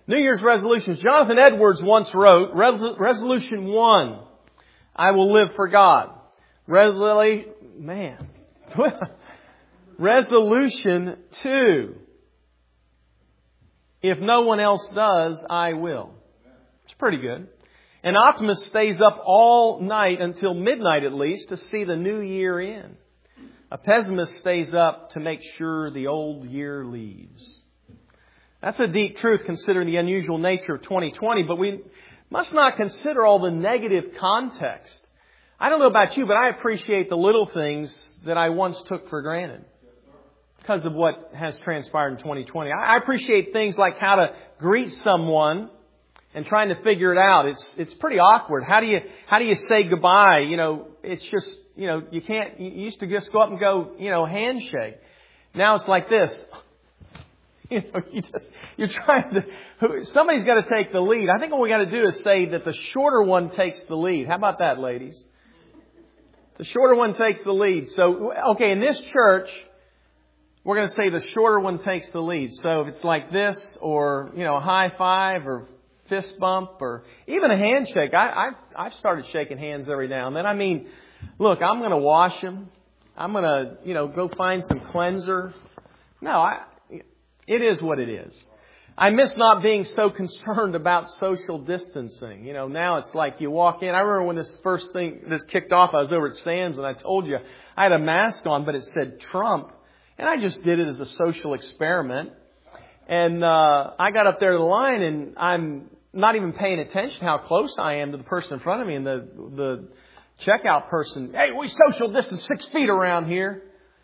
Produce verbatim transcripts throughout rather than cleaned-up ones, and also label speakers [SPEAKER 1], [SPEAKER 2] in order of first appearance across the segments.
[SPEAKER 1] New Year's resolutions. Jonathan Edwards once wrote, Res- Resolution one, I will live for God. Resolution, man. Resolution two, if no one else does, I will. It's pretty good. An optimist stays up all night until midnight at least to see the new year in. A pessimist stays up to make sure the old year leaves. That's a deep truth considering the unusual nature of twenty twenty, but we must not consider all the negative context. I don't know about you, but I appreciate the little things that I once took for granted because of what has transpired in twenty twenty. I appreciate things like how to greet someone and trying to figure it out. It's it's pretty awkward. How do you how do you say goodbye? You know, it's just, you know, you can't, you used to just go up and go, you know, handshake. Now it's like this. You know, you just, you're trying to, somebody's got to take the lead. I think what we got to do is say that the shorter one takes the lead. How about that, ladies? The shorter one takes the lead. So, okay, in this church, we're going to say the shorter one takes the lead. So if it's like this, or, you know, a high five, or fist bump, or even a handshake. I, I've, I've started shaking hands every now and then. I mean, look, I'm going to wash them. I'm going to, you know, go find some cleanser. No, I, it is what it is. I miss not being so concerned about social distancing. You know, now it's like you walk in. I remember when this first thing, this kicked off, I was over at Sam's and I told you I had a mask on, but it said Trump. And I just did it as a social experiment. And uh I got up there to the line and I'm not even paying attention how close I am to the person in front of me. And the the checkout person, hey, we social distance six feet around here.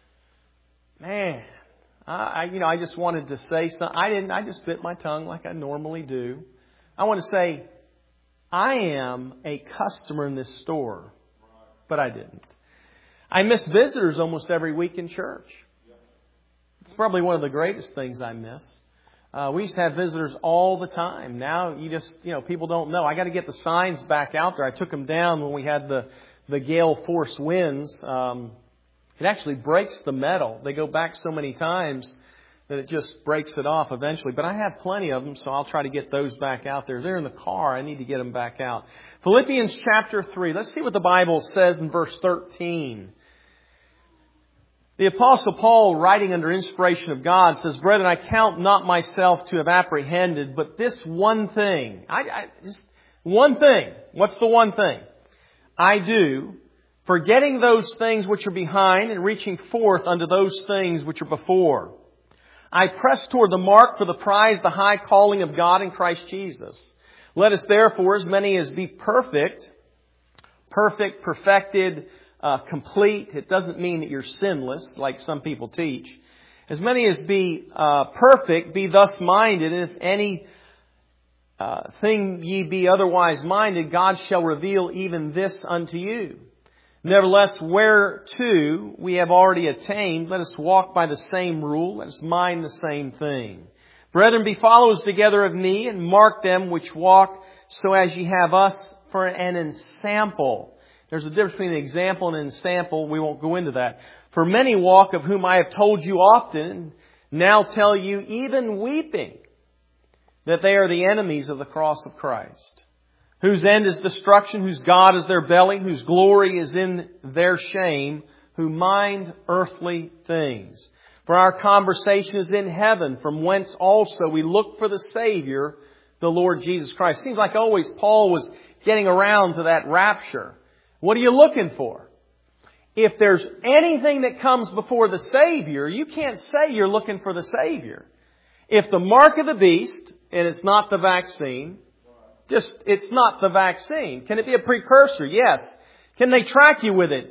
[SPEAKER 1] Man, I, I you know, I just wanted to say something. I didn't. I just bit my tongue like I normally do. I want to say, I am a customer in this store, but I didn't. I miss visitors almost every week in church. It's probably one of the greatest things I miss. Uh, we used to have visitors all the time. Now you just, you know, people don't know. I got to get the signs back out there. I took them down when we had the, the gale force winds. Um, it actually breaks the metal. They go back so many times that it just breaks it off eventually. But I have plenty of them, so I'll try to get those back out there. They're in the car. I need to get them back out. Philippians chapter three. Let's see what the Bible says in verse thirteen. The Apostle Paul, writing under inspiration of God, says, Brethren, I count not myself to have apprehended, but this one thing. I, I, just one thing. What's the one thing? I do, forgetting those things which are behind and reaching forth unto those things which are before. I press toward the mark for the prize, the high calling of God in Christ Jesus. Let us therefore, as many as be perfect, perfect, perfected, Uh, complete. It doesn't mean that you're sinless, like some people teach. As many as be uh, perfect, be thus minded, and if any uh, thing ye be otherwise minded, God shall reveal even this unto you. Nevertheless, whereto we have already attained, let us walk by the same rule, let us mind the same thing. Brethren, be followers together of me, and mark them which walk, so as ye have us for an ensample. There's a difference between an example and an ensample. We won't go into that. For many walk, of whom I have told you often, now tell you, even weeping, that they are the enemies of the cross of Christ, whose end is destruction, whose God is their belly, whose glory is in their shame, who mind earthly things. For our conversation is in heaven, from whence also we look for the Savior, the Lord Jesus Christ. Seems like always Paul was getting around to that rapture. What are you looking for? If there's anything that comes before the Savior, you can't say you're looking for the Savior. If the mark of the beast, and it's not the vaccine, just, it's not the vaccine. Can it be a precursor? Yes. Can they track you with it?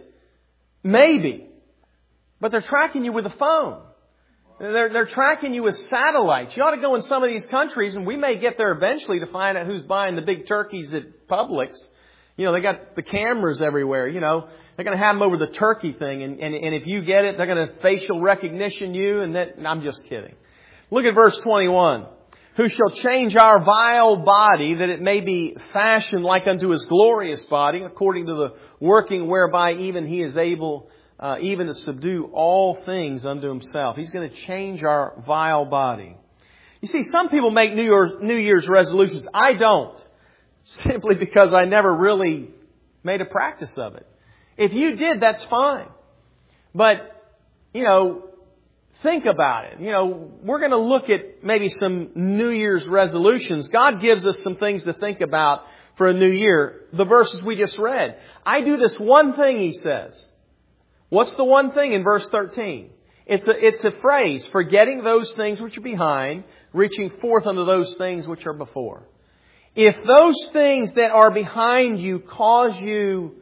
[SPEAKER 1] Maybe. But they're tracking you with a phone. They're, they're tracking you with satellites. You ought to go in some of these countries, and we may get there eventually to find out who's buying the big turkeys at Publix. You know, they got the cameras everywhere, you know. They're going to have them over the turkey thing. And, and, and if you get it, they're going to facial recognition you. And that, I'm just kidding. Look at verse twenty-one. Who shall change our vile body that it may be fashioned like unto His glorious body, according to the working whereby even He is able uh, even to subdue all things unto Himself. He's going to change our vile body. You see, some people make New Year's, New Year's resolutions. I don't. Simply because I never really made a practice of it. If you did, that's fine. But, you know, think about it. You know, we're going to look at maybe some New Year's resolutions. God gives us some things to think about for a new year. The verses we just read. I do this one thing, He says. What's the one thing in verse thirteen? It's a, it's a phrase, forgetting those things which are behind, reaching forth unto those things which are before. If those things that are behind you cause you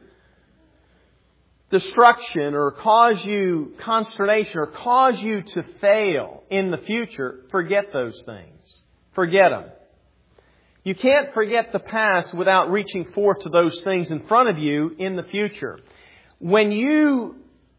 [SPEAKER 1] destruction or cause you consternation or cause you to fail in the future, forget those things. Forget them. You can't forget the past without reaching forth to those things in front of you in the future. When you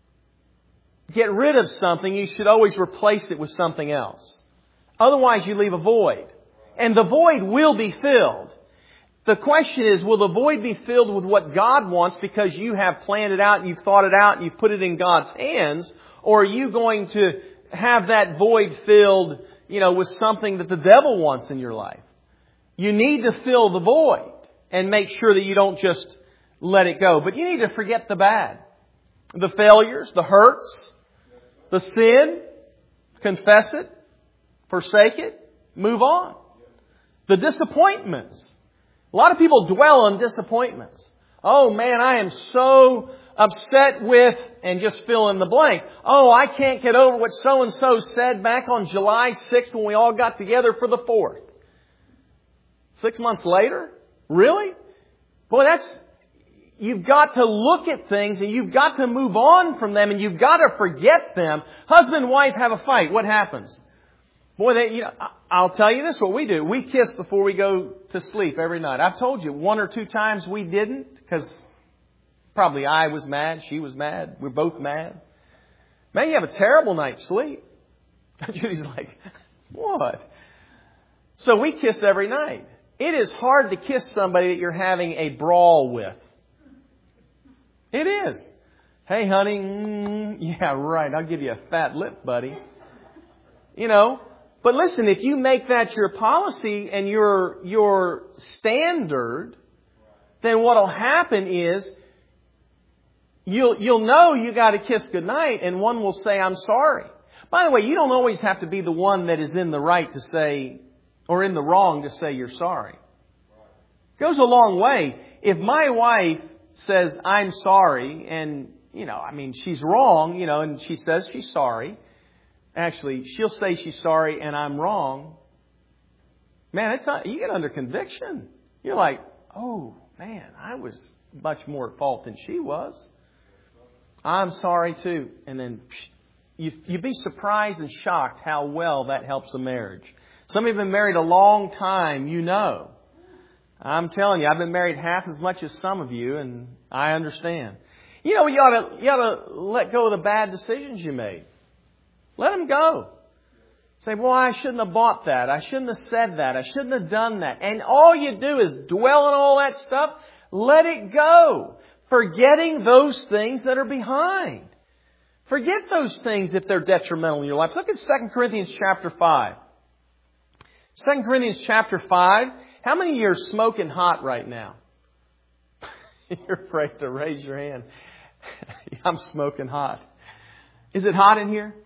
[SPEAKER 1] get rid of something, you should always replace it with something else. Otherwise, you leave a void. And the void will be filled. The question is, will the void be filled with what God wants because you have planned it out and you've thought it out and you've put it in God's hands? Or are you going to have that void filled, you know, with something that the devil wants in your life? You need to fill the void and make sure that you don't just let it go. But you need to forget the bad. The failures, the hurts, the sin, confess it, forsake it, move on. The disappointments. A lot of people dwell on disappointments. Oh man, I am so upset with, and just fill in the blank. Oh, I can't get over what so-and-so said back on July sixth when we all got together for the fourth. Six months later? Really? Boy, that's, you've got to look at things and you've got to move on from them and you've got to forget them. Husband and wife have a fight. What happens? Boy, they, you know, I'll tell you this, what we do. We kiss before we go to sleep every night. I've told you one or two times we didn't because probably I was mad, she was mad, we're both mad. Man, you have a terrible night's sleep. Judy's like, what? So we kiss every night. It is hard to kiss somebody that you're having a brawl with. It is. Hey, honey, mm, yeah, right, I'll give you a fat lip, buddy. You know. But listen, if you make that your policy and your your standard, then what'll happen is you'll you'll know you got to kiss goodnight, and one will say, "I'm sorry." By the way, you don't always have to be the one that is in the right to say, or in the wrong to say you're sorry. It goes a long way. If my wife says, "I'm sorry," and you know, I mean, she's wrong, you know, and she says she's sorry. Actually, she'll say she's sorry and I'm wrong. Man, it's not, you get under conviction. You're like, oh, man, I was much more at fault than she was. I'm sorry too. And then you, you'd be surprised and shocked how well that helps a marriage. Some of you have been married a long time, you know. I'm telling you, I've been married half as much as some of you, and I understand. You know, you ought to, you ought to let go of the bad decisions you made. Let them go. Say, well, I shouldn't have bought that. I shouldn't have said that. I shouldn't have done that. And all you do is dwell on all that stuff. Let it go. Forgetting those things that are behind. Forget those things if they're detrimental in your life. Look at Second Corinthians chapter five. Second Corinthians chapter five. How many of you are smoking hot right now? You're afraid to raise your hand. I'm smoking hot. Is it hot in here?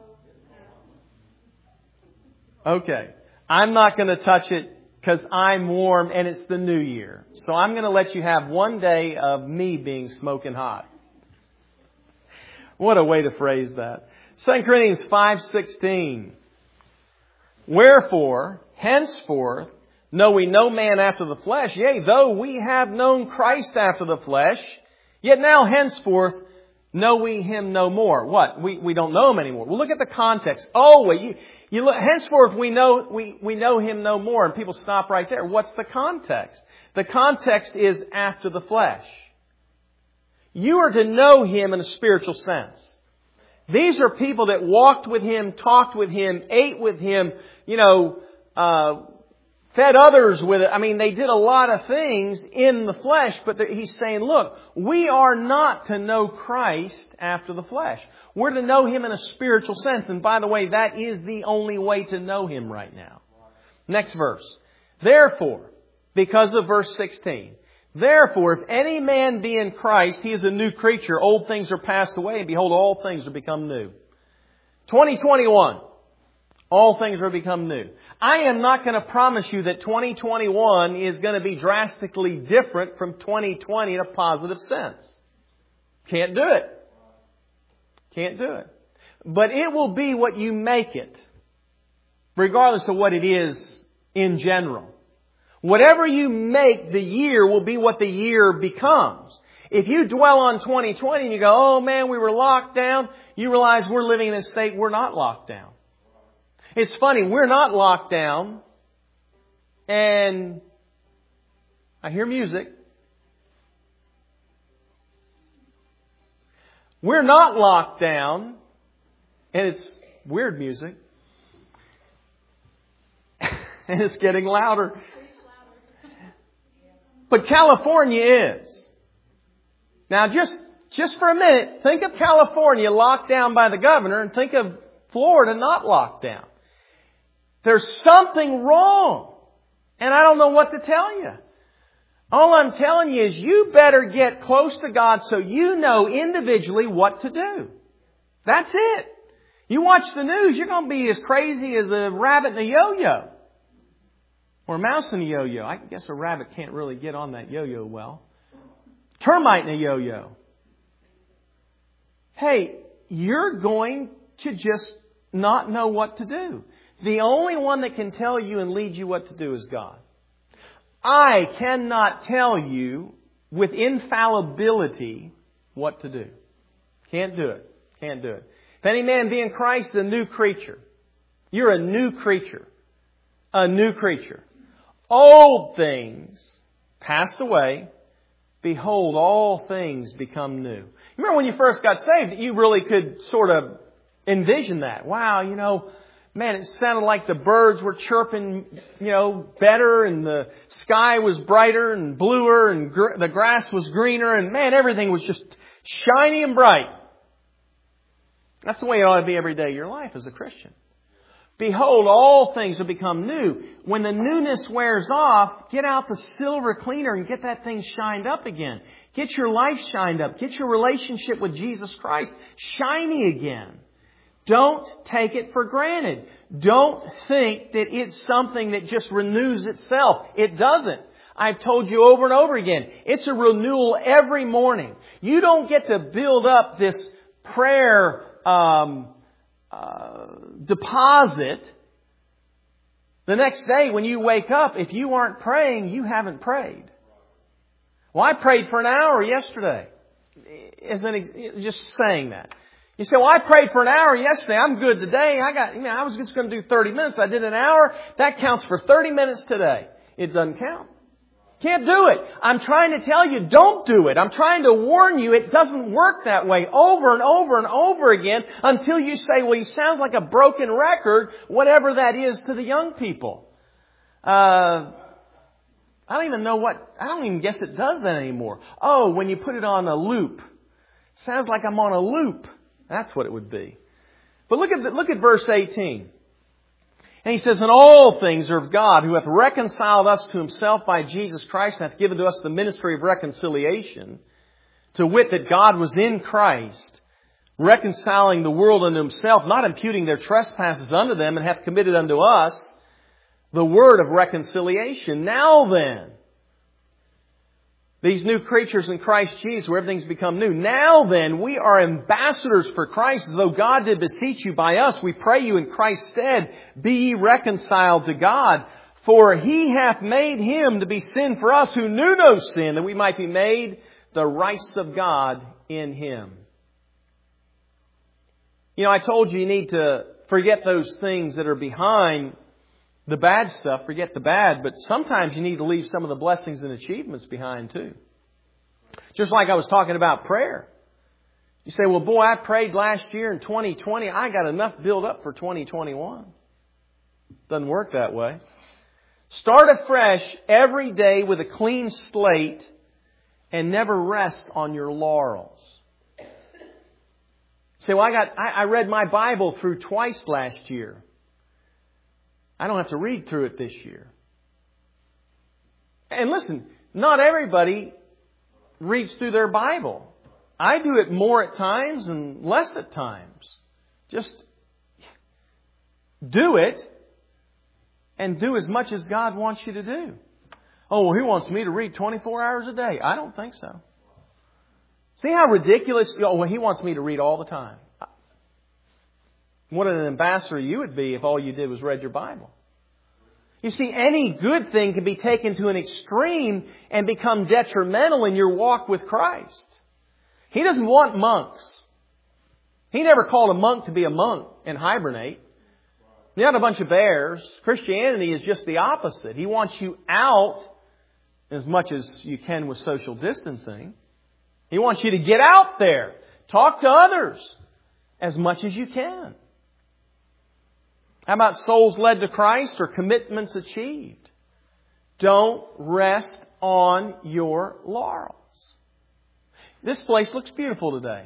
[SPEAKER 1] Okay. I'm not going to touch it because I'm warm and it's the new year. So I'm going to let you have one day of me being smoking hot. What a way to phrase that. Second Corinthians five sixteen. Wherefore, henceforth, know we no man after the flesh. Yea, though we have known Christ after the flesh, yet now henceforth know we Him no more. What? We, we don't know Him anymore. Well, look at the context. Oh, wait, you... You look, henceforth we know we, we know Him no more. And people stop right there. What's the context? The context is after the flesh. You are to know Him in a spiritual sense. These are people that walked with Him, talked with Him, ate with Him, you know, uh, fed others with it. I mean, they did a lot of things in the flesh, but He's saying, look, we are not to know Christ after the flesh. We're to know Him in a spiritual sense. And by the way, that is the only way to know Him right now. Next verse. Therefore, because of verse sixteen, therefore, if any man be in Christ, he is a new creature. Old things are passed away, and behold, all things are become new. twenty twenty-one. All things are become new. I am not going to promise you that twenty twenty-one is going to be drastically different from twenty twenty in a positive sense. Can't do it. Can't do it. But it will be what you make it, regardless of what it is in general. Whatever you make the year will be what the year becomes. If you dwell on twenty twenty and you go, oh man, we were locked down, you realize we're living in a state we're not locked down. It's funny, we're not locked down, and I hear music. We're not locked down, and it's weird music. And it's getting louder. But California is. Now just, just for a minute, think of California locked down by the governor and think of Florida not locked down. There's something wrong. And I don't know what to tell you. All I'm telling you is you better get close to God so you know individually what to do. That's it. You watch the news, you're going to be as crazy as a rabbit in a yo-yo. Or a mouse in a yo-yo. I guess a rabbit can't really get on that yo-yo well. Termite in a yo-yo. Hey, you're going to just not know what to do. The only one that can tell you and lead you what to do is God. I cannot tell you with infallibility what to do. Can't do it. Can't do it. If any man be in Christ, a new creature. You're a new creature. A new creature. Old things passed away. Behold, all things become new. Remember when you first got saved, you really could sort of envision that. Wow, you know, man, it sounded like the birds were chirping, you know, better, and the sky was brighter and bluer, and gr- the grass was greener, and man, everything was just shiny and bright. That's the way it ought to be every day of your life as a Christian. Behold, all things have become new. When the newness wears off, get out the silver cleaner and get that thing shined up again. Get your life shined up. Get your relationship with Jesus Christ shiny again. Don't take it for granted. Don't think that it's something that just renews itself. It doesn't. I've told you over and over again, it's a renewal every morning. You don't get to build up this prayer um, uh, deposit the next day when you wake up. If you aren't praying, you haven't prayed. Well, I prayed for an hour yesterday. As an, just saying that. You say, well, I prayed for an hour yesterday. I'm good today. I got, you know, I was just going to do thirty minutes. I did an hour. That counts for thirty minutes today. It doesn't count. Can't do it. I'm trying to tell you, don't do it. I'm trying to warn you, it doesn't work that way over and over and over again until you say, well, he sounds like a broken record, whatever that is to the young people. Uh, I don't even know what, I don't even guess it does that anymore. Oh, when you put it on a loop. Sounds like I'm on a loop. That's what it would be. But look at the, look at verse eighteen. And he says, and all things are of God, who hath reconciled us to himself by Jesus Christ, and hath given to us the ministry of reconciliation, to wit, that God was in Christ, reconciling the world unto himself, not imputing their trespasses unto them, and hath committed unto us the word of reconciliation. Now then, these new creatures in Christ Jesus, where everything's become new. Now then, we are ambassadors for Christ, as though God did beseech you by us. We pray you in Christ's stead, be ye reconciled to God. For he hath made him to be sin for us who knew no sin, that we might be made the righteousness of God in him. You know, I told you you need to forget those things that are behind the bad stuff, forget the bad, but sometimes you need to leave some of the blessings and achievements behind too. Just like I was talking about prayer. You say, well, boy, I prayed last year in twenty twenty. I got enough built up for twenty twenty-one. Doesn't work that way. Start afresh every day with a clean slate and never rest on your laurels. You say, well, I got, I, I read my Bible through twice last year. I don't have to read through it this year. And listen, not everybody reads through their Bible. I do it more at times and less at times. Just do it and do as much as God wants you to do. Oh, well, He wants me to read twenty-four hours a day. I don't think so. See how ridiculous? Oh, well, He wants me to read all the time. What an ambassador you would be if all you did was read your Bible. You see, any good thing can be taken to an extreme and become detrimental in your walk with Christ. He doesn't want monks. He never called a monk to be a monk and hibernate. You're not a bunch of bears. Christianity is just the opposite. He wants you out as much as you can with social distancing. He wants you to get out there. Talk to others as much as you can. How about souls led to Christ or commitments achieved? Don't rest on your laurels. This place looks beautiful today.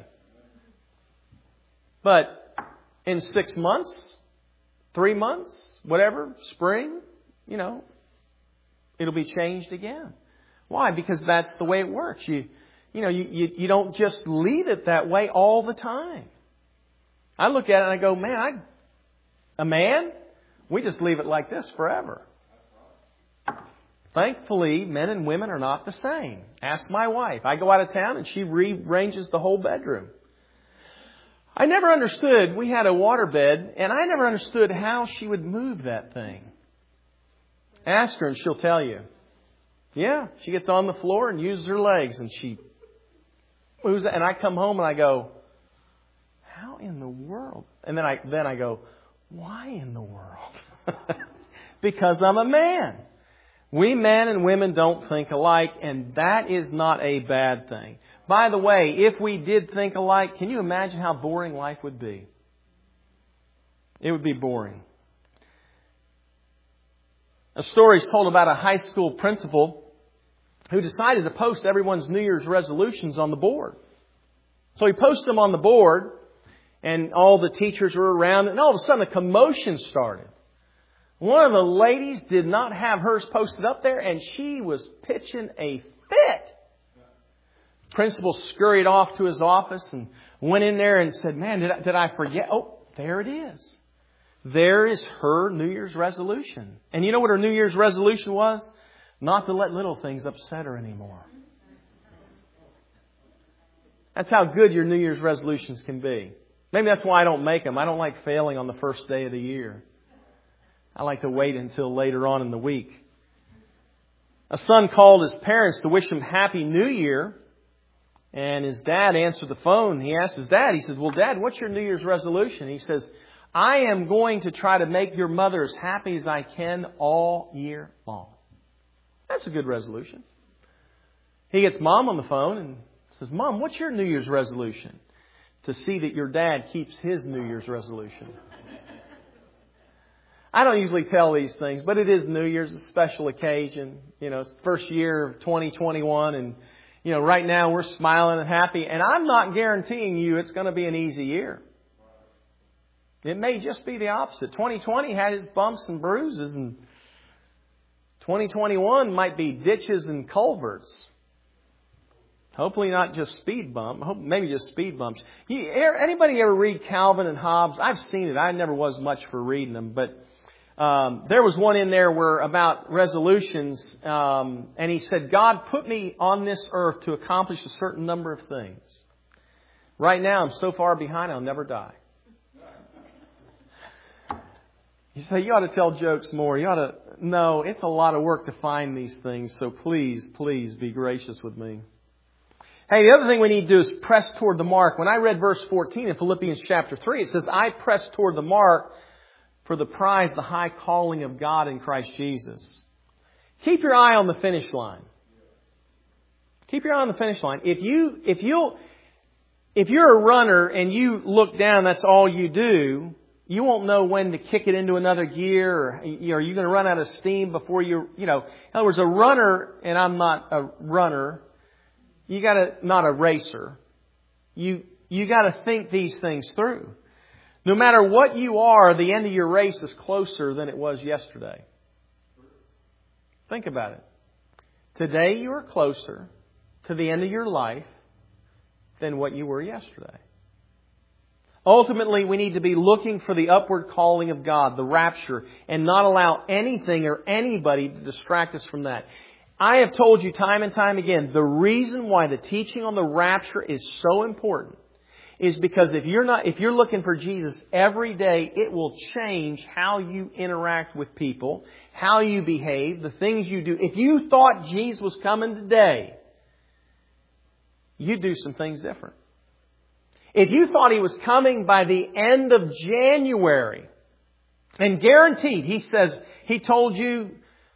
[SPEAKER 1] But in six months, three months, whatever, spring, you know, it'll be changed again. Why? Because that's the way it works. You, you know, you, you, you don't just leave it that way all the time. I look at it and I go, man, I... A man, we just leave it like this forever. Thankfully, men and women are not the same. Ask my wife. I go out of town and she rearranges the whole bedroom. I never understood. We had a waterbed and I never understood how she would move that thing. Ask her and she'll tell you. Yeah, she gets on the floor and uses her legs and she moves it. And I come home and I go, how in the world? And then I then I go, why in the world? Because I'm a man. We men and women don't think alike, and that is not a bad thing. By the way, if we did think alike, can you imagine how boring life would be? It would be boring. A story is told about a high school principal who decided to post everyone's New Year's resolutions on the board. So he posted them on the board. And all the teachers were around. And all of a sudden a commotion started. One of the ladies did not have hers posted up there. And she was pitching a fit. Principal scurried off to his office and went in there and said, man, did I, did I forget? Oh, there it is. There is her New Year's resolution. And you know what her New Year's resolution was? Not to let little things upset her anymore. That's how good your New Year's resolutions can be. Maybe that's why I don't make them. I don't like failing on the first day of the year. I like to wait until later on in the week. A son called his parents to wish him Happy New Year. And his dad answered the phone. He asked his dad, he says, well, Dad, what's your New Year's resolution? He says, I am going to try to make your mother as happy as I can all year long. That's a good resolution. He gets Mom on the phone and says, Mom, what's your New Year's resolution? To see that your dad keeps his New Year's resolution. I don't usually tell these things, but it is New Year's, a special occasion. You know, it's the first year of twenty twenty-one. And, you know, right now we're smiling and happy. And I'm not guaranteeing you it's going to be an easy year. It may just be the opposite. twenty twenty had its bumps and bruises. And twenty twenty-one might be ditches and culverts. Hopefully not just speed bump. Maybe just speed bumps. You, anybody ever read Calvin and Hobbes? I've seen it. I never was much for reading them. But um, there was one in there where about resolutions. Um, and he said, God put me on this earth to accomplish a certain number of things. Right now I'm so far behind I'll never die. You say, you ought to tell jokes more. You ought to... No, it's a lot of work to find these things. So please, please be gracious with me. Hey, the other thing we need to do is press toward the mark. When I read verse fourteen in Philippians chapter three, it says, I press toward the mark for the prize, the high calling of God in Christ Jesus. Keep your eye on the finish line. Keep your eye on the finish line. If you, if you'll, if you're a runner and you look down, that's all you do, you won't know when to kick it into another gear, or are you going to run out of steam before you, you know, in other words, a runner, and I'm not a runner, you got to, not a racer. You, you got to think these things through. No matter what you are, the end of your race is closer than it was yesterday. Think about it. Today you are closer to the end of your life than what you were yesterday. Ultimately, we need to be looking for the upward calling of God, the rapture, and not allow anything or anybody to distract us from that. I have told you time and time again, the reason why the teaching on the rapture is so important is because if you're not, if you're looking for Jesus every day, it will change how you interact with people, how you behave, the things you do. If you thought Jesus was coming today, you'd do some things different. If you thought He was coming by the end of January, and guaranteed, He says, He told you,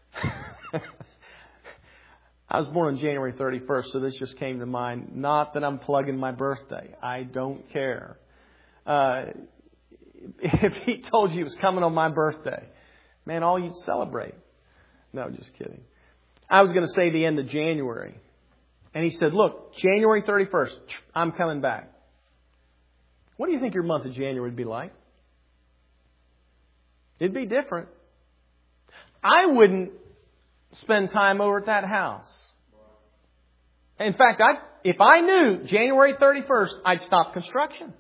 [SPEAKER 1] I was born on January thirty-first, so this just came to mind. Not that I'm plugging my birthday. I don't care. Uh, if He told you He was coming on my birthday, man, all you'd celebrate. No, just kidding. I was going to say the end of January. And He said, look, January thirty-first, I'm coming back. What do you think your month of January would be like? It'd be different. I wouldn't spend time over at that house. In fact, I, if I knew January thirty-first, I'd stop construction.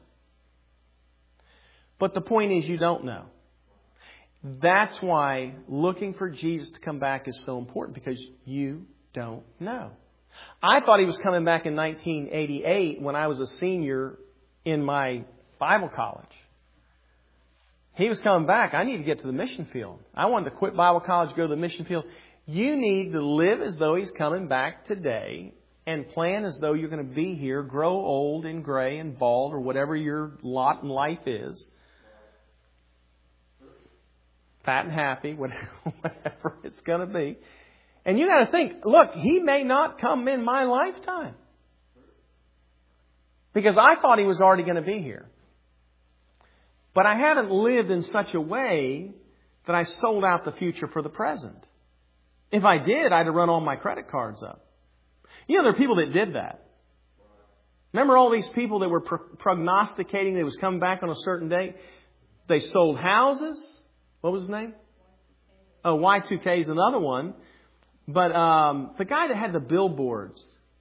[SPEAKER 1] But the point is, you don't know. That's why looking for Jesus to come back is so important, because you don't know. I thought He was coming back in nineteen eighty-eight when I was a senior in my Bible college. He was coming back. I need to get to the mission field. I wanted to quit Bible college, go to the mission field. You need to live as though He's coming back today and plan as though you're going to be here, grow old and gray and bald or whatever your lot in life is. Fat and happy, whatever it's going to be. And you got to think, look, He may not come in my lifetime. Because I thought He was already going to be here. But I haven't lived in such a way that I sold out the future for the present. If I did, I'd have run all my credit cards up. You know, there are people that did that. Remember all these people that were pro- prognosticating they was coming back on a certain date? They sold houses. What was his name? Oh, Y two K is another one. But um, the guy that had the billboards.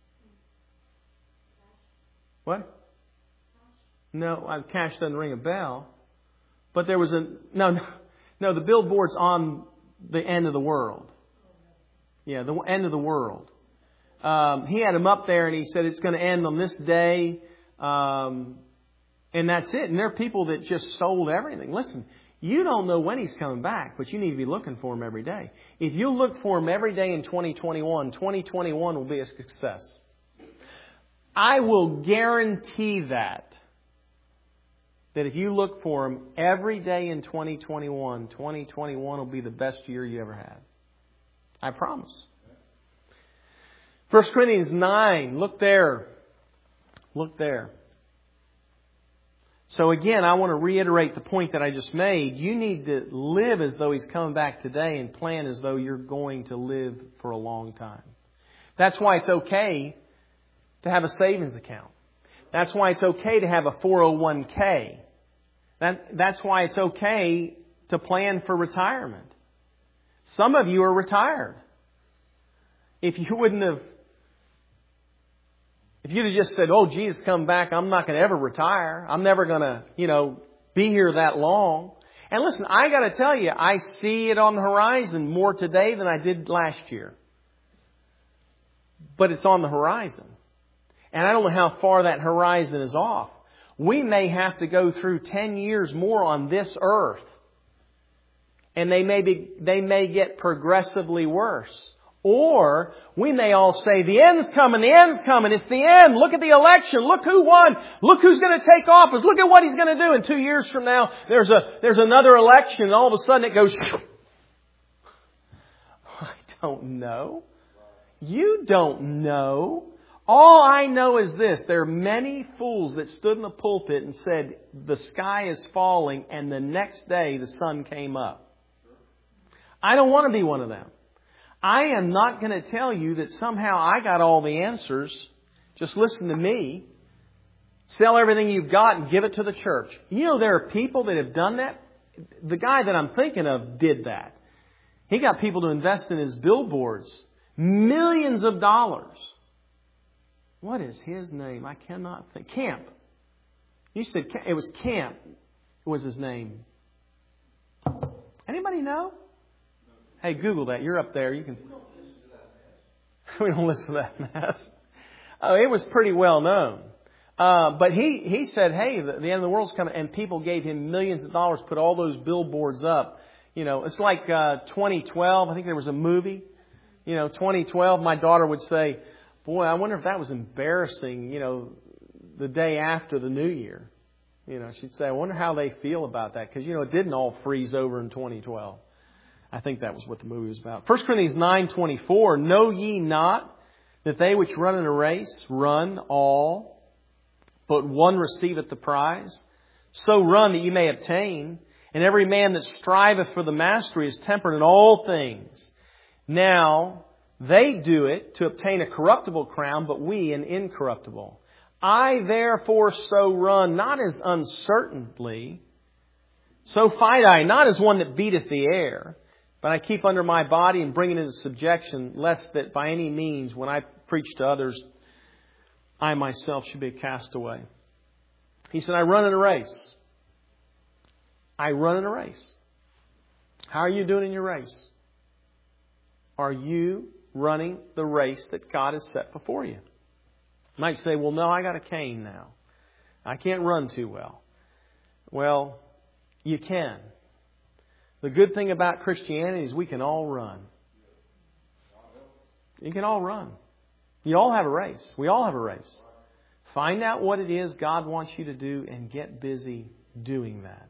[SPEAKER 1] What? No, Cash doesn't ring a bell. But there was a... No, no, no, the billboard's on the end of the world. Yeah, the end of the world. Um, he had him up there and he said it's going to end on this day. Um, and that's it. And there are people that just sold everything. Listen, you don't know when He's coming back, but you need to be looking for Him every day. If you look for Him every day in twenty twenty-one, twenty twenty-one will be a success. I will guarantee that. That if you look for Him every day in twenty twenty-one, twenty twenty-one will be the best year you ever had. I promise. First Corinthians nine, look there. Look there. So again, I want to reiterate the point that I just made. You need to live as though He's coming back today and plan as though you're going to live for a long time. That's why it's okay to have a savings account. That's why it's okay to have a four oh one k. That, that's why it's okay to plan for retirement. Some of you are retired. If you wouldn't have, if you'd have just said, oh, Jesus, come back, I'm not going to ever retire. I'm never going to, you know, be here that long. And listen, I got to tell you, I see it on the horizon more today than I did last year. But it's on the horizon. And I don't know how far that horizon is off. We may have to go through ten years more on this earth. And they may be, they may get progressively worse. Or we may all say, the end's coming, the end's coming, it's the end. Look at the election. Look who won. Look who's going to take office. Look at what he's going to do. And two years from now, there's a, there's another election and all of a sudden it goes, I don't know. You don't know. All I know is this. There are many fools that stood in the pulpit and said, the sky is falling, and the next day the sun came up. I don't want to be one of them. I am not going to tell you that somehow I got all the answers. Just listen to me. Sell everything you've got and give it to the church. You know, there are people that have done that. The guy that I'm thinking of did that. He got people to invest in his billboards. Millions of dollars. What is his name? I cannot think. Camp. You said it was Camp was his name. Anybody know? Hey, Google that. You're up there. You can. We don't listen to that mess. Oh, it was pretty well known. Uh, but he, he said, hey, the, the end of the world's coming. And people gave him millions of dollars, put all those billboards up. You know, it's like uh, twenty twelve. I think there was a movie. You know, twenty twelve, my daughter would say, boy, I wonder if that was embarrassing, you know, the day after the New Year. You know, she'd say, I wonder how they feel about that. Because, you know, it didn't all freeze over in twenty twelve. I think that was what the movie was about. First Corinthians nine twenty-four, know ye not that they which run in a race run all, but one receiveth the prize? So run that ye may obtain. And every man that striveth for the mastery is temperate in all things. Now, they do it to obtain a corruptible crown, but we an incorruptible. I therefore so run, not as uncertainly, so fight I, not as one that beateth the air, but I keep under my body and bring it into subjection, lest that by any means, when I preach to others, I myself should be a castaway. He said, I run in a race. I run in a race. How are you doing in your race? Are you running the race that God has set before you? You might say, well, no, I got a cane now. I can't run too well. Well, you can. The good thing about Christianity is we can all run. You can all run. You all have a race. We all have a race. Find out what it is God wants you to do and get busy doing that.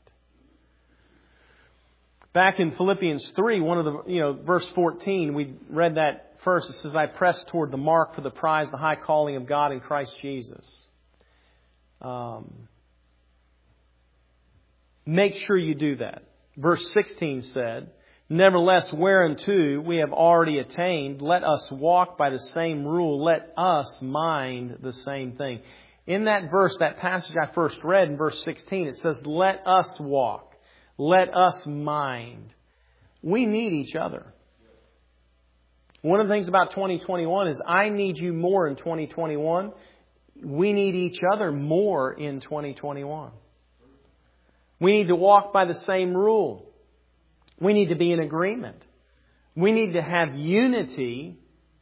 [SPEAKER 1] Back in Philippians three, one of the, you know, verse fourteen, we read that first. It says, I press toward the mark for the prize, the high calling of God in Christ Jesus. Um, make sure you do that. Verse sixteen said, nevertheless, whereunto we have already attained, let us walk by the same rule. Let us mind the same thing. In that verse, that passage I first read in verse sixteen, it says, let us walk. Let us mind. We need each other. One of the things about twenty twenty-one is I need you more in twenty twenty-one. We need each other more in twenty twenty-one. We need to walk by the same rule. We need to be in agreement. We need to have unity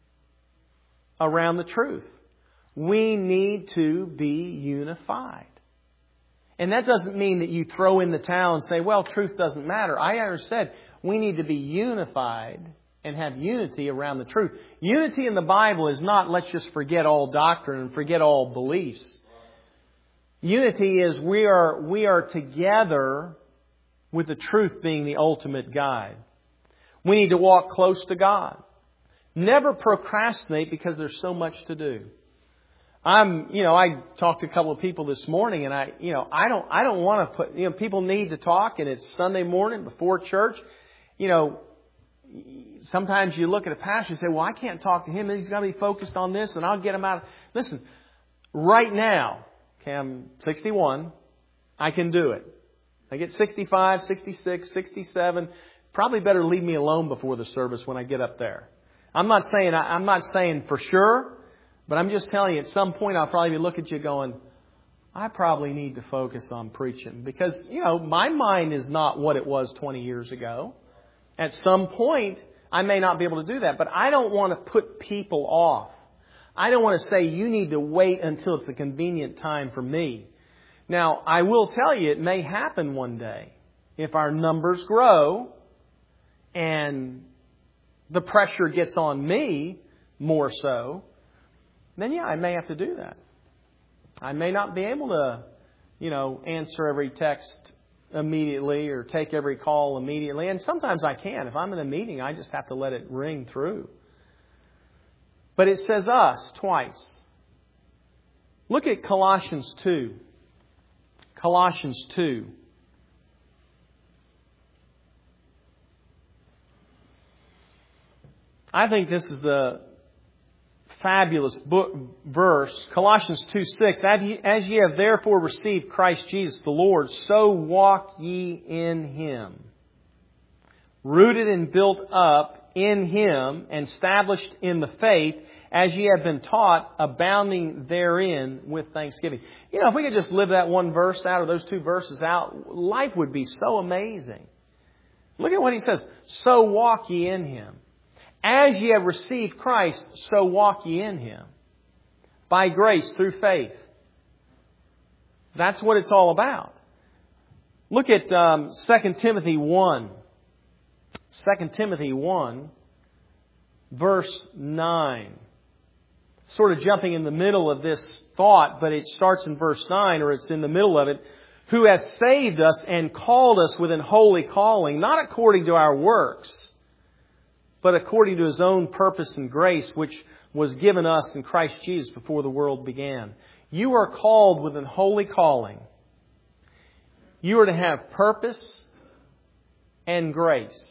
[SPEAKER 1] around the truth. We need to be unified. And that doesn't mean that you throw in the towel and say, well, truth doesn't matter. I already said we need to be unified and have unity around the truth. Unity in the Bible is not let's just forget all doctrine and forget all beliefs. Unity is we are we are together with the truth being the ultimate guide. We need to walk close to God. Never procrastinate because there's so much to do. I'm, you know, I talked to a couple of people this morning, and I, you know, I don't, I don't want to put, you know, people need to talk, and it's Sunday morning before church. You know, sometimes you look at a pastor and say, well, I can't talk to him. He's got to be focused on this, and I'll get him out. Listen, right now, okay, I'm sixty-one. I can do it. I get sixty-five, sixty-six, sixty-seven. Probably better leave me alone before the service when I get up there. I'm not saying, I'm not saying for sure. But I'm just telling you, at some point I'll probably be looking at you going, I probably need to focus on preaching. Because, you know, my mind is not what it was twenty years ago. At some point, I may not be able to do that. But I don't want to put people off. I don't want to say you need to wait until it's a convenient time for me. Now, I will tell you, it may happen one day. If our numbers grow and the pressure gets on me more so, then yeah, I may have to do that. I may not be able to, you know, answer every text immediately or take every call immediately. And sometimes I can. If I'm in a meeting, I just have to let it ring through. But it says us twice. Look at Colossians two. Colossians two. I think this is a fabulous book, verse, Colossians two six. As ye, as ye have therefore received Christ Jesus the Lord, so walk ye in Him. Rooted and built up in Him and established in the faith, as ye have been taught, abounding therein with thanksgiving. You know, if we could just live that one verse out or those two verses out, life would be so amazing. Look at what he says. So walk ye in Him. As ye have received Christ, so walk ye in Him. By grace, through faith. That's what it's all about. Look at um, Second Timothy one. Second Timothy one, verse nine. Sort of jumping in the middle of this thought, but it starts in verse nine, or it's in the middle of it. Who hath saved us and called us with an holy calling, not according to our works, but according to His own purpose and grace, which was given us in Christ Jesus before the world began. You are called with an holy calling. You are to have purpose and grace.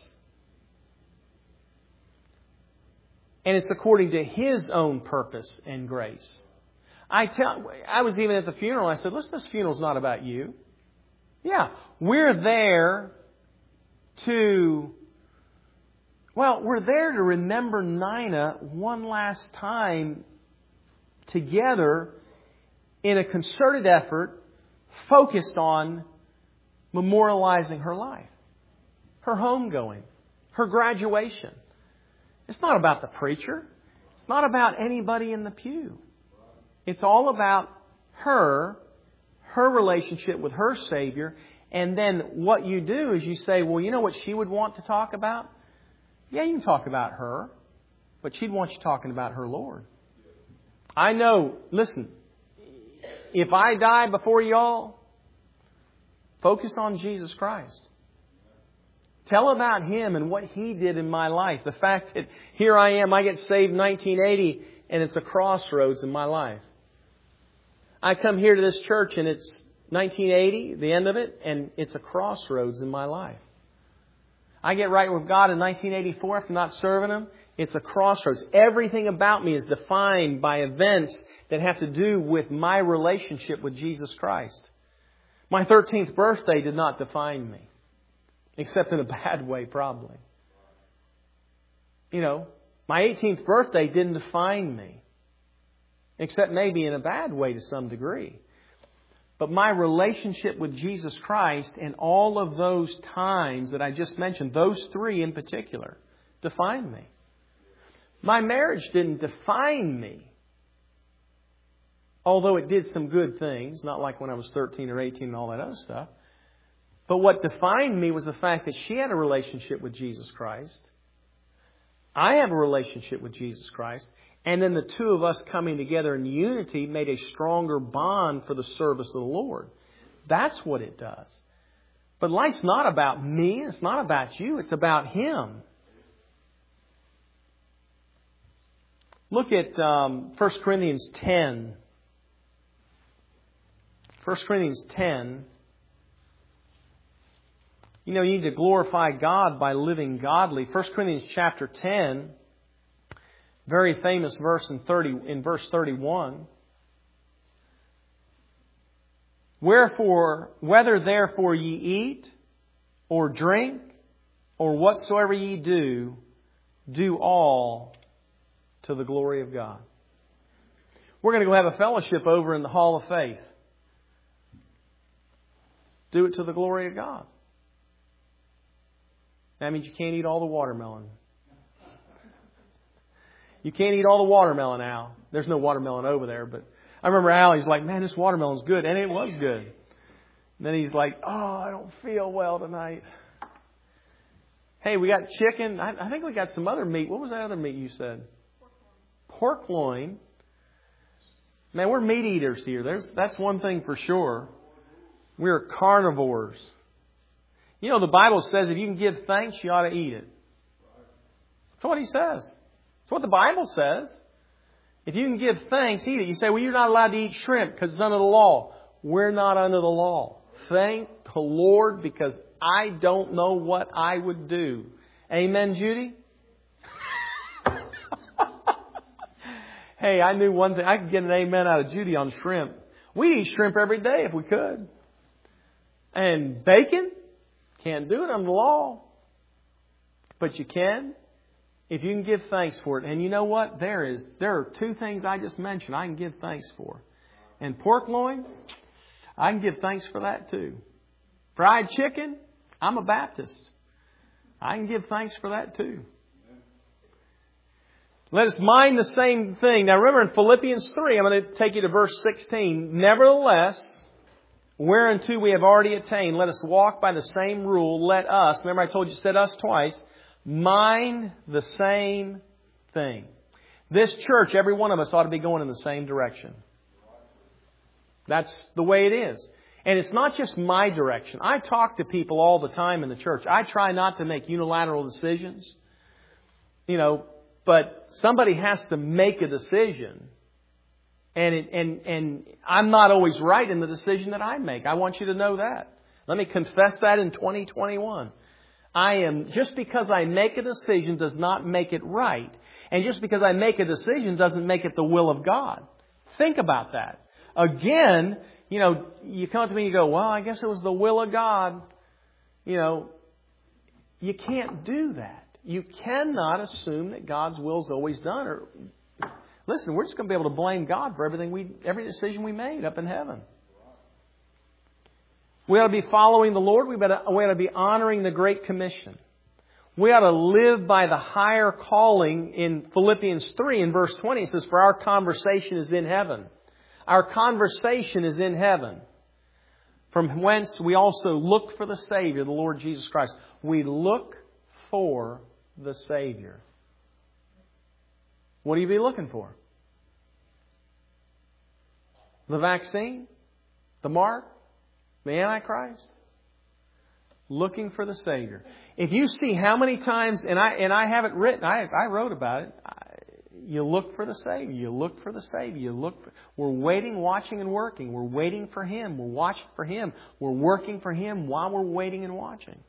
[SPEAKER 1] And it's according to His own purpose and grace. I tell, I was even at the funeral. I said, listen, this funeral's not about you. Yeah, we're there to, well, we're there to remember Nina one last time together in a concerted effort focused on memorializing her life, her homegoing, her graduation. It's not about the preacher. It's not about anybody in the pew. It's all about her, her relationship with her Savior. And then what you do is you say, well, you know what she would want to talk about? Yeah, you can talk about her, but she'd want you talking about her Lord. I know, listen, if I die before y'all, focus on Jesus Christ. Tell about Him and what He did in my life. The fact that here I am, I get saved in nineteen eighty, and it's a crossroads in my life. I come here to this church, and it's nineteen eighty, the end of it, and it's a crossroads in my life. I get right with God in nineteen eighty-four after not serving Him. It's a crossroads. Everything about me is defined by events that have to do with my relationship with Jesus Christ. My thirteenth birthday did not define me. Except in a bad way, probably. You know, my eighteenth birthday didn't define me. Except maybe in a bad way to some degree. But my relationship with Jesus Christ and all of those times that I just mentioned, those three in particular, defined me. My marriage didn't define me. Although it did some good things, not like when I was thirteen or eighteen and all that other stuff. But what defined me was the fact that she had a relationship with Jesus Christ. I have a relationship with Jesus Christ. And then the two of us coming together in unity made a stronger bond for the service of the Lord. That's what it does. But life's not about me. It's not about you. It's about Him. Look at um, First Corinthians ten. First Corinthians ten. You know, you need to glorify God by living godly. First Corinthians chapter ten, very famous verse in thirty in verse thirty-one. Wherefore, whether therefore ye eat or drink or whatsoever ye do, do all to the glory of God. We're going to go have a fellowship over in the Hall of Faith. Do it to the glory of God. That means you can't eat all the watermelon. You can't eat all the watermelon, Al. There's no watermelon over there, but I remember Al, he's like, man, this watermelon's good. And it was good. And then he's like, oh, I don't feel well tonight. Hey, we got chicken. I, I think we got some other meat. What was that other meat you said? Pork loin. Man, we're meat eaters here. There's, that's one thing for sure. We're carnivores. You know, the Bible says if you can give thanks, you ought to eat it. That's what He says. That's what the Bible says. If you can give thanks, eat it. You say, well, you're not allowed to eat shrimp because it's under the law. We're not under the law. Thank the Lord, because I don't know what I would do. Amen, Judy? Hey, I knew one thing. I could get an amen out of Judy on shrimp. We'd eat shrimp every day if we could. And bacon? Can't do it under the law. But you can if you can give thanks for it. And you know what? There is there are two things I just mentioned I can give thanks for. And pork loin, I can give thanks for that too. Fried chicken, I'm a Baptist. I can give thanks for that too. Let us mind the same thing. Now remember in Philippians three, I'm going to take you to verse sixteen. Nevertheless, whereunto we have already attained, let us walk by the same rule. Let us, remember I told you, said us twice, mind the same thing. This church, every one of us ought to be going in the same direction. That's the way it is. And it's not just my direction. I talk to people all the time in the church. I try not to make unilateral decisions. You know, but somebody has to make a decision. And it, and and I'm not always right in the decision that I make. I want you to know that. Let me confess that in twenty twenty-one. I am, just because I make a decision does not make it right. And just because I make a decision doesn't make it the will of God. Think about that. Again, you know, you come up to me and you go, well, I guess it was the will of God. You know, you can't do that. You cannot assume that God's will is always done. Or listen, we're just going to be able to blame God for everything we, every decision we made up in heaven. We ought to be following the Lord. We ought, we ought to be honoring the Great Commission. We ought to live by the higher calling in Philippians three in verse twenty. It says, for our conversation is in heaven. Our conversation is in heaven. From whence we also look for the Savior, the Lord Jesus Christ. We look for the Savior. What do you be looking for? The vaccine? The mark? The Antichrist? Looking for the Savior. If you see how many times, and I and I have it written, I I wrote about it. I, you look for the Savior. You look for the Savior. You look. For, we're waiting, watching, and working. We're waiting for Him. We're watching for Him. We're working for Him while we're waiting and watching.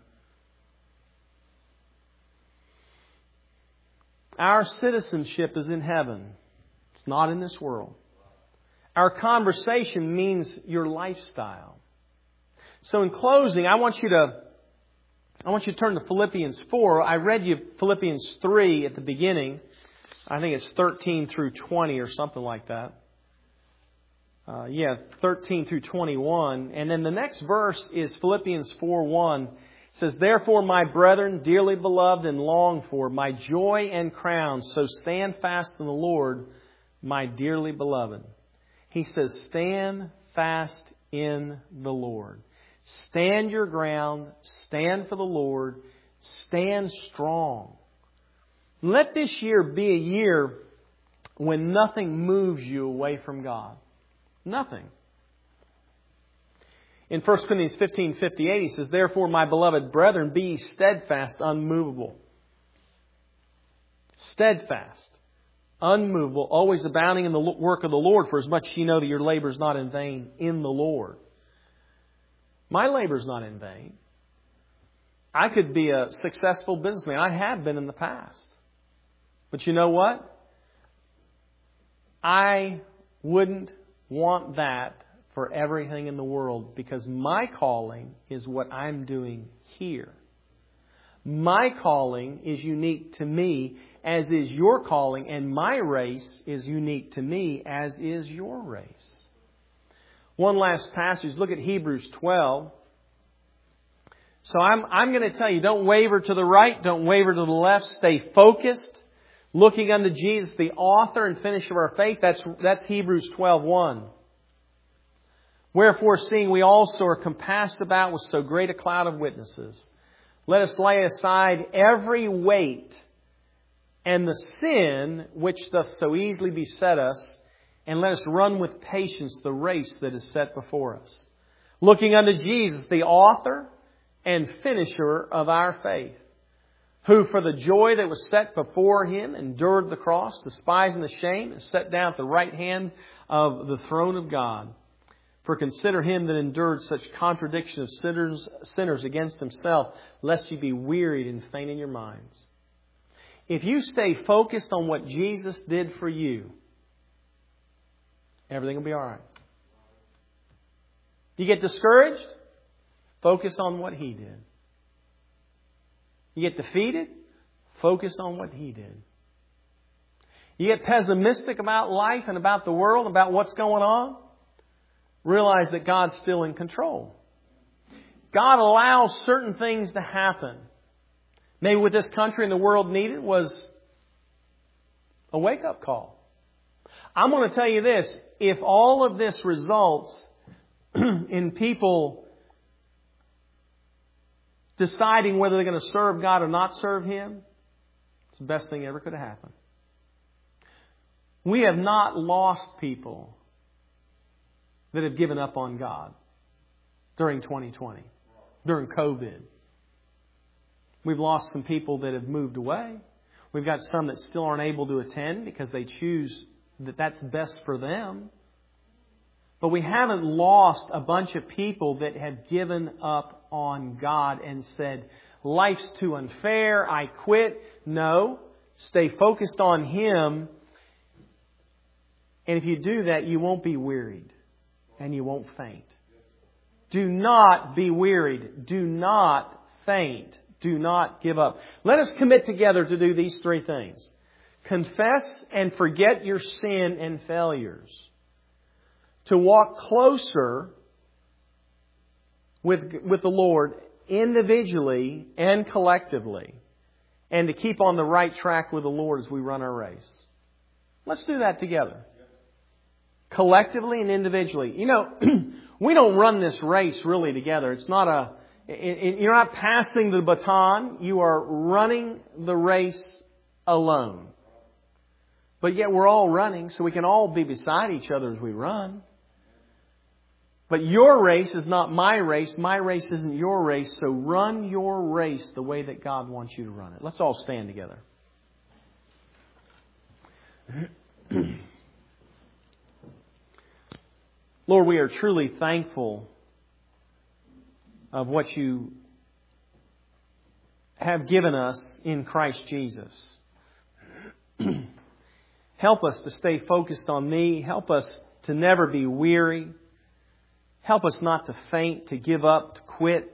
[SPEAKER 1] Our citizenship is in heaven. It's not in this world. Our conversation means your lifestyle. So in closing, I want you to I want you to turn to Philippians four. I read you Philippians three at the beginning. I think it's thirteen through twenty or something like that. Uh, yeah, thirteen through twenty-one. And then the next verse is Philippians four one. It says, therefore, my brethren, dearly beloved and longed for, my joy and crown, so stand fast in the Lord, my dearly beloved. He says, stand fast in the Lord. Stand your ground. Stand for the Lord. Stand strong. Let this year be a year when nothing moves you away from God. Nothing. In First Corinthians fifteen fifty-eight, he says, therefore, my beloved brethren, be ye steadfast, unmovable. Steadfast, unmovable, always abounding in the work of the Lord, for as much as ye know that your labor is not in vain in the Lord. My labor is not in vain. I could be a successful businessman. I have been in the past. But you know what? I wouldn't want that for everything in the world, because my calling is what I'm doing here. My calling is unique to me, as is your calling, and my race is unique to me, as is your race. One last passage. Look at Hebrews twelve. So I'm, I'm going to tell you, don't waver to the right, don't waver to the left. Stay focused, looking unto Jesus, the author and finisher of our faith. That's, that's Hebrews twelve one. Wherefore, seeing we also are compassed about with so great a cloud of witnesses, let us lay aside every weight and the sin which doth so easily beset us, and let us run with patience the race that is set before us. Looking unto Jesus, the author and finisher of our faith, who for the joy that was set before Him endured the cross, despising the shame, and sat down at the right hand of the throne of God. For consider Him that endured such contradiction of sinners, sinners against Himself, lest you be wearied and faint in your minds. If you stay focused on what Jesus did for you, Everything will be all right. You get discouraged? Focus on what He did. You get defeated? Focus on what He did. You get pessimistic about life and about the world, about what's going on? Realize that God's still in control. God allows certain things to happen. Maybe what this country and the world needed was a wake-up call. I'm going to tell you this. If all of this results in people deciding whether they're going to serve God or not serve Him, it's the best thing ever could have happened. We have not lost people that have given up on God during twenty twenty, during COVID. We've lost some people that have moved away. We've got some that still aren't able to attend because they choose that that's best for them. But we haven't lost a bunch of people that have given up on God and said, life's too unfair, I quit. No, stay focused on Him. And if you do that, you won't be wearied and you won't faint. Do not be wearied. Do not faint. Do not give up. Let us commit together to do these three things. Confess and forget your sin and failures. To walk closer with, with the Lord individually and collectively. And to keep on the right track with the Lord as we run our race. Let's do that together. Collectively and individually. You know, we don't run this race really together. It's not a... You're not passing the baton. You are running the race alone. But yet we're all running, so we can all be beside each other as we run. But your race is not my race. My race isn't your race. So run your race the way that God wants you to run it. Let's all stand together. Lord, we are truly thankful of what You have given us in Christ Jesus. Help us to stay focused on Thee. Help us to never be weary. Help us not to faint, to give up, to quit.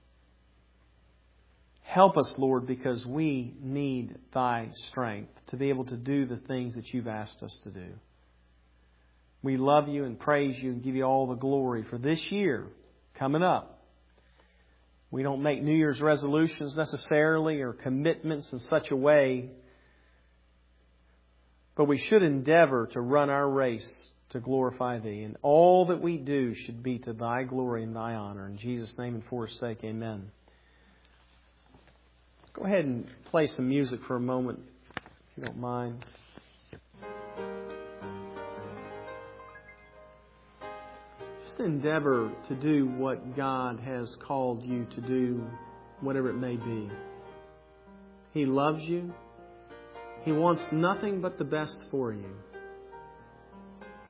[SPEAKER 1] Help us, Lord, because we need Thy strength to be able to do the things that You've asked us to do. We love You and praise You and give You all the glory for this year coming up. We don't make New Year's resolutions necessarily or commitments in such a way. But we should endeavor to run our race to glorify Thee. And all that we do should be to Thy glory and Thy honor. In Jesus' name and for His sake, amen. Go ahead and play some music for a moment, if you don't mind. Just endeavor to do what God has called you to do, whatever it may be. He loves you. He wants nothing but the best for you.